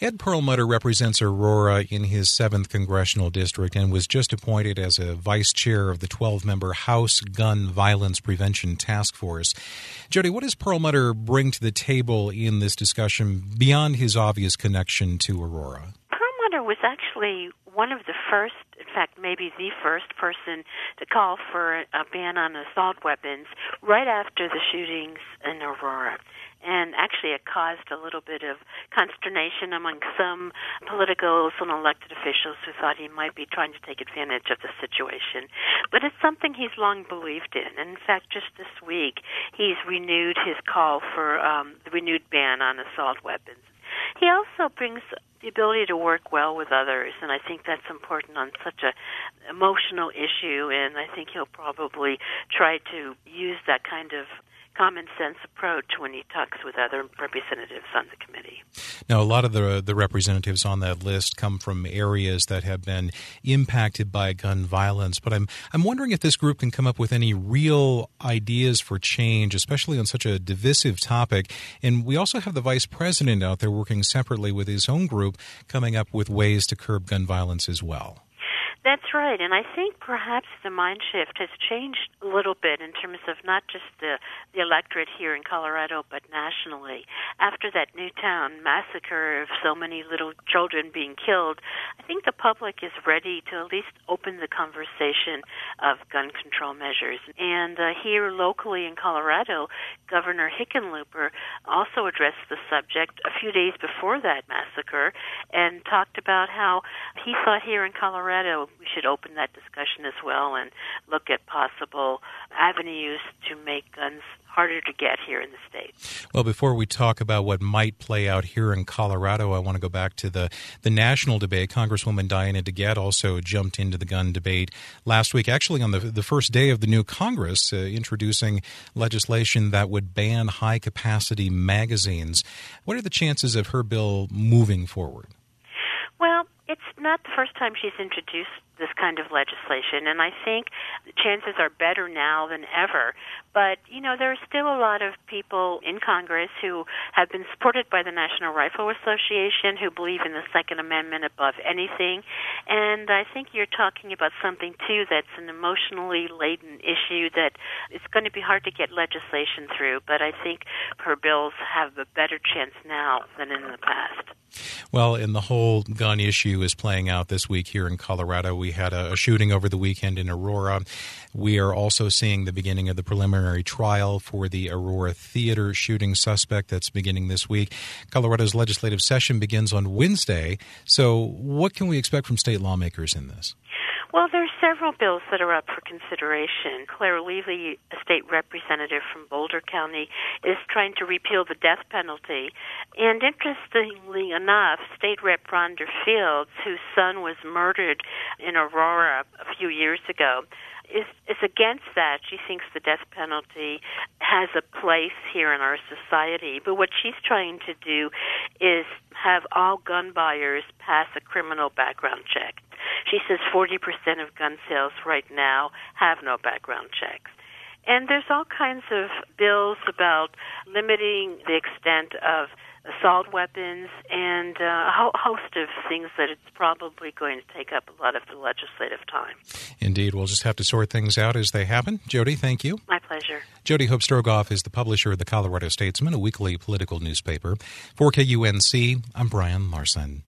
Ed Perlmutter represents Aurora in his 7th Congressional District and was just appointed as a vice chair of the 12-member House Gun Violence Prevention Task Force. Jody, what does Perlmutter bring to the table in this discussion beyond his obvious connection to Aurora? Perlmutter was actually one of the first, in fact, maybe the first person to call for a ban on assault weapons right after the shootings in Aurora. And actually it caused a little bit of consternation among some politicals and elected officials who thought he might be trying to take advantage of the situation. But it's something he's long believed in. And in fact, just this week, he's renewed his call for the renewed ban on assault weapons. He also brings the ability to work well with others, and I think that's important on such an emotional issue, and I think he'll probably try to use that kind of common sense approach when he talks with other representatives on the committee. Now, a lot of the representatives on that list come from areas that have been impacted by gun violence, but I'm wondering if this group can come up with any real ideas for change, especially on such a divisive topic. And we also have the vice president out there working separately with his own group, coming up with ways to curb gun violence as well. That's right, and I think perhaps the mind shift has changed a little bit in terms of not just the electorate here in Colorado, but nationally. After that Newtown massacre of so many little children being killed, I think the public is ready to at least open the conversation of gun control measures. And here locally in Colorado, Governor Hickenlooper also addressed the subject a few days before that massacre and talked about how he thought here in Colorado we should open that discussion as well and look at possible avenues to make guns harder to get here in the state. Well, before we talk about what might play out here in Colorado, I want to go back to the national debate. Congresswoman Diana DeGette also jumped into the gun debate last week, actually on the first day of the new Congress, introducing legislation that would ban high-capacity magazines. What are the chances of her bill moving forward? Well, it's not the first time she's introduced this kind of legislation, and I think the chances are better now than ever. But, there are still a lot of people in Congress who have been supported by the National Rifle Association, who believe in the Second Amendment above anything. And I think you're talking about something, too, that's an emotionally laden issue that it's going to be hard to get legislation through. But I think her bills have a better chance now than in the past. Well, and the whole gun issue is playing out this week here in Colorado. We had a shooting over the weekend in Aurora. We are also seeing the beginning of the preliminary trial for the Aurora Theater shooting suspect that's beginning this week. Colorado's legislative session begins on Wednesday. So what can we expect from state lawmakers in this? Well, there are several bills that are up for consideration. Claire Levy, a state representative from Boulder County, is trying to repeal the death penalty. And interestingly enough, State Rep Rhonda Fields, whose son was murdered in Aurora a few years ago, is against that. She thinks the death penalty has a place here in our society. But what she's trying to do is have all gun buyers pass a criminal background check. She says 40% of gun sales right now have no background checks. And there's all kinds of bills about limiting the extent of assault weapons and a host of things that it's probably going to take up a lot of the legislative time. Indeed. We'll just have to sort things out as they happen. Jody, thank you. My pleasure. Jody Hope Strogoff is the publisher of the Colorado Statesman, a weekly political newspaper. For KUNC, I'm Brian Larson.